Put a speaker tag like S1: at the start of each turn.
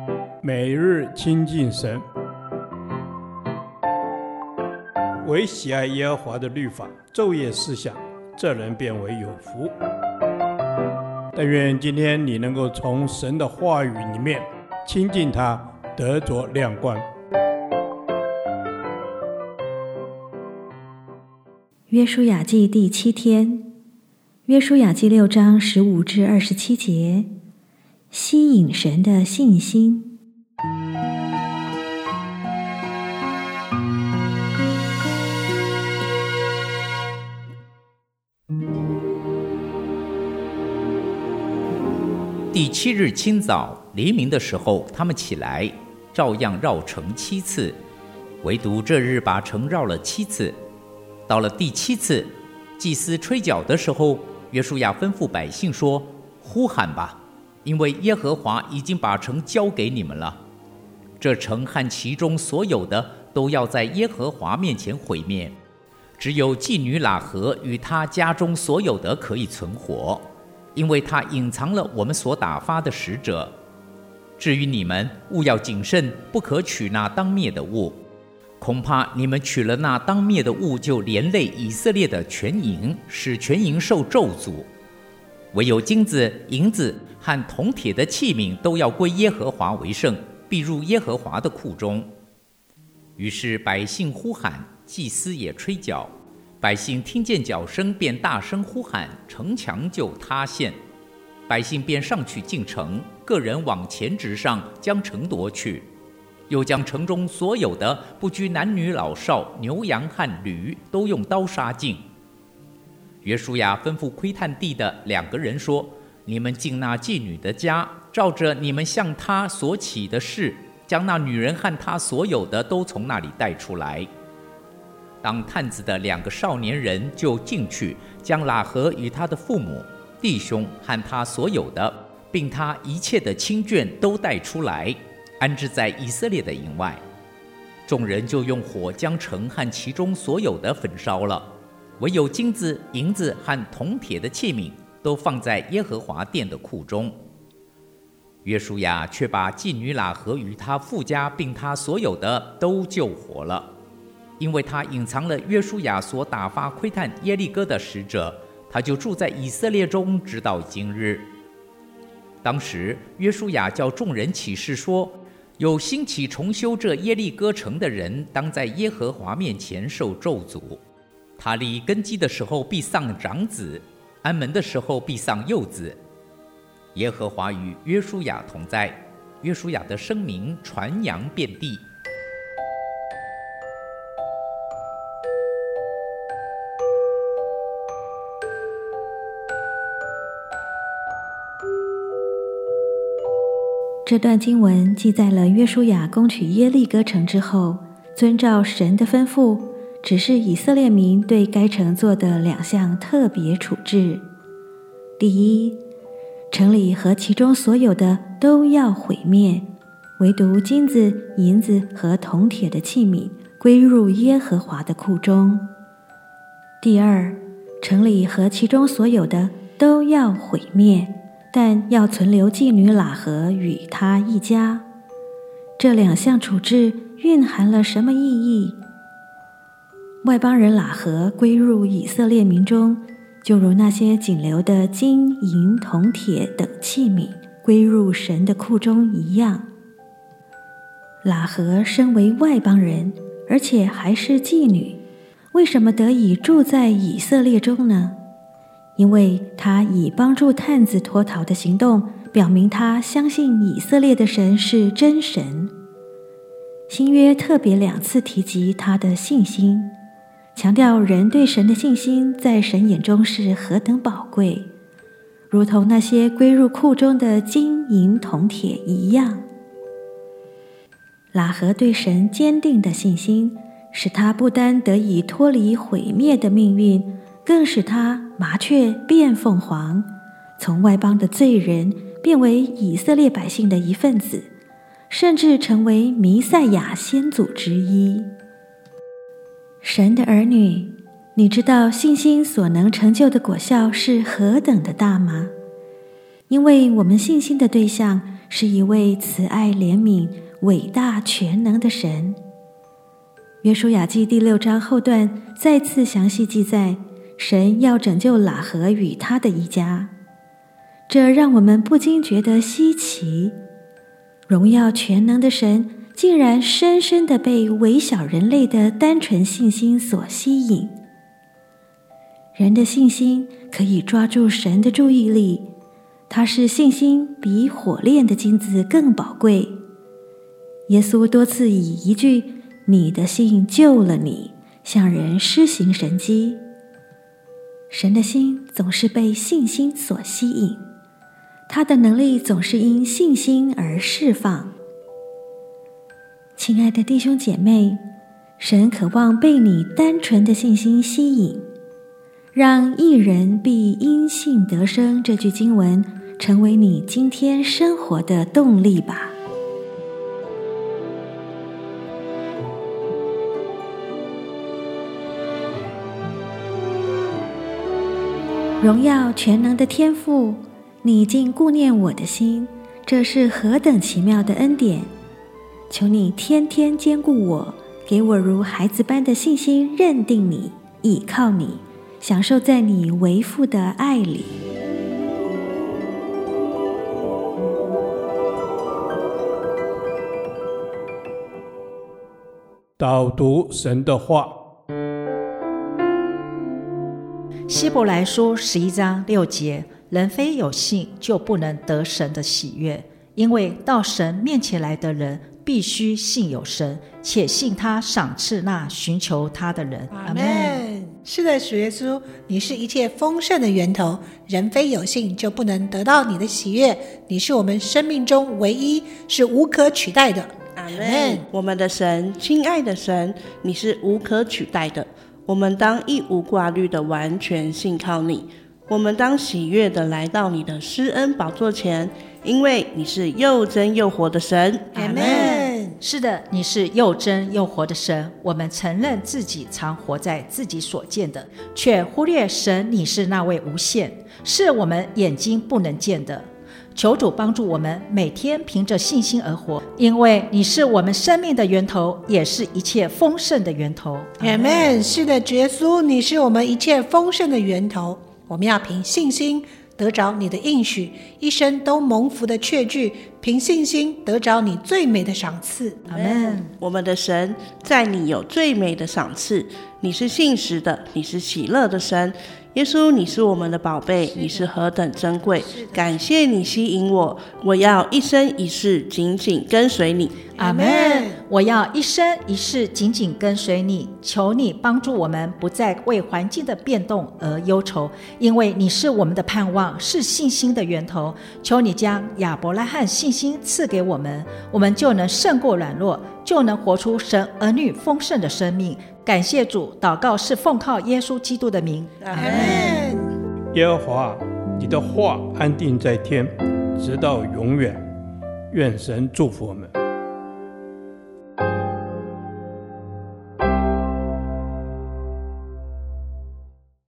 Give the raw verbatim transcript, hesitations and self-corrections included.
S1: 每日亲近神，唯喜爱耶和华的律法，昼夜思想，这人变为有福。但愿今天你能够从神的话语里面亲近他，得着亮光。
S2: 约书亚记第七天，约书亚记六章十五至二十七节，吸引神的信心。
S3: 第七日清早，黎明的时候，他们起来，照样绕城七次，唯独这日把城绕了七次。到了第七次，祭司吹角的时候，约书亚吩咐百姓说：“呼喊吧，因为耶和华已经把城交给你们了。这城和其中所有的都要在耶和华面前毁灭，只有妓女喇合与她家中所有的可以存活。”因为他隐藏了我们所打发的使者。至于你们，务要谨慎，不可取那当灭的物，恐怕你们取了那当灭的物，就连累以色列的全营，使全营受咒诅。唯有金子、银子和铜铁的器皿都要归耶和华为圣，必入耶和华的库中。于是百姓呼喊，祭司也吹角。百姓听见角声，便大声呼喊，城墙就塌陷。百姓便上去进城，个人往前直上，将城夺去，又将城中所有的，不拘男女老少、牛羊和驴，都用刀杀尽。约书亚吩咐窥探地的两个人说：“你们进那妓女的家，照着你们向她所起的事，将那女人和她所有的都从那里带出来。”当探子的两个少年人就进去，将喇合与他的父母、弟兄和他所有的，并他一切的亲眷都带出来，安置在以色列的营外。众人就用火将城和其中所有的焚烧了，唯有金子、银子和铜铁的器皿都放在耶和华殿的库中。约书亚却把妓女喇合与他父家并他所有的都救活了。因为他隐藏了约书亚所打发窥探耶利哥的使者，他就住在以色列中，直到今日。当时约书亚叫众人起誓说：有兴起重修这耶利哥城的人，当在耶和华面前受咒诅。他立根基的时候必丧长子，安门的时候必丧幼子。耶和华与约书亚同在，约书亚的声名传扬遍地。
S2: 这段经文记载了约书亚攻取耶利哥城之后，遵照神的吩咐，指示以色列民对该城做的两项特别处置。第一，城里和其中所有的都要毁灭，唯独金子、银子和铜铁的器皿归入耶和华的库中。第二，城里和其中所有的都要毁灭，但要存留妓女喇合与他一家。这两项处置蕴含了什么意义？外邦人喇合归入以色列民中，就如那些仅留的金银铜铁等器皿归入神的库中一样。喇合身为外邦人，而且还是妓女，为什么得以住在以色列中呢？因为他以帮助探子脱逃的行动，表明他相信以色列的神是真神。新约特别两次提及他的信心，强调人对神的信心在神眼中是何等宝贵，如同那些归入库中的金银铜铁一样。喇合对神坚定的信心，使他不单得以脱离毁灭的命运，更使他麻雀变凤凰，从外邦的罪人变为以色列百姓的一份子，甚至成为弥赛亚先祖之一。神的儿女，你知道信心所能成就的果效是何等的大吗？ 因为我们信心的对象是一位慈爱怜悯、伟大全能的神。约书亚记第六章后段再次详细记载，神要拯救喇合与他的一家，这让我们不禁觉得稀奇。荣耀全能的神竟然深深地被微小人类的单纯信心所吸引。人的信心可以抓住神的注意力，它是信心比火炼的金子更宝贵。耶稣多次以一句“你的信救了你”向人施行神迹。神的心总是被信心所吸引，他的能力总是因信心而释放。亲爱的弟兄姐妹，神渴望被你单纯的信心吸引，让一人必因信得生这句经文成为你今天生活的动力吧。荣耀全能的天父，你竟顾念我的心，这是何等奇妙的恩典！求你天天坚固我，给我如孩子般的信心，认定你，倚靠你，享受在你为父的爱里。
S1: 导读神的话。
S4: 希伯来书十一章六节，人非有信就不能得神的喜悦，因为到神面前来的人必须信有神，且信他赏赐那寻求他的人。
S5: 阿们。是的，主耶稣，你是一切丰盛的源头，人非有信就不能得到你的喜悦，你是我们生命中唯一，是无可取代的。
S6: 阿们。我们的神，亲爱的神，你是无可取代的，我们当一无挂虑的完全信靠你，我们当喜悦的来到你的施恩宝座前，因为你是又真又活的神。
S5: 阿们。
S4: 是的，你是又真又活的神，我们承认自己常活在自己所见的，却忽略神你是那位无限，是我们眼睛不能见的。求主帮助我们每天凭着信心而活，因为你是我们生命的源头，也是一切丰盛的源头。
S5: 阿们。是的，主耶稣，你是我们一切丰盛的源头，我们要凭信心得着你的应许，一生都蒙福的确据，凭信心得着你最美的赏赐。
S4: 阿们。
S6: 我们的神，在你有最美的赏赐，你是信实的，你是喜乐的神。耶稣，你是我们的宝贝，你是何等珍贵，感谢你吸引我，我要一生一世紧紧跟随你。
S4: 阿们。我要一生一世紧紧跟随你，求你帮助我们不再为环境的变动而忧愁，因为你是我们的盼望，是信心的源头。求你将亚伯拉罕信心赐给我们，我们就能胜过软弱，就能活出神儿女丰盛的生命。感谢主，祷告是奉靠耶稣基督的名。
S5: 阿们。
S1: 耶和华，你的话安定在天，直到永远。愿神祝福我们。